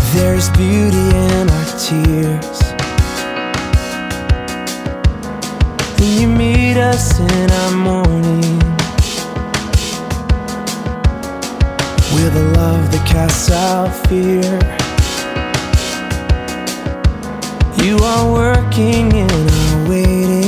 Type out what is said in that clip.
There's beauty in our tears, and you meet us in our morning with a love that casts out fear. You are working in our waiting.